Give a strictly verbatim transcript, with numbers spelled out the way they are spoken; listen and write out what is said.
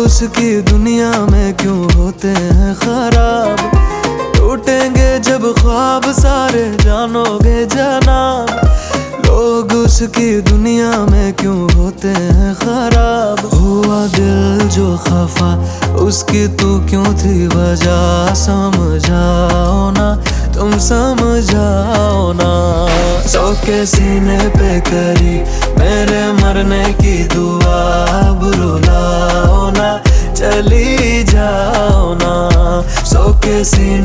उसकी दुनिया में क्यों होते हैं खराब। टूटेंगे जब ख्वाब सारे जानोगे जनाब। लोग उसकी दुनिया में क्यों होते हैं खराब। हुआ दिल जो खफा उसकी तू क्यों थी वजह, समझाओ ना तुम समझाओ ना। सौ के सीने पे करी मेरे मरने की दुआ, अब रुलाओ ना चली जाओ ना। सौ के सीने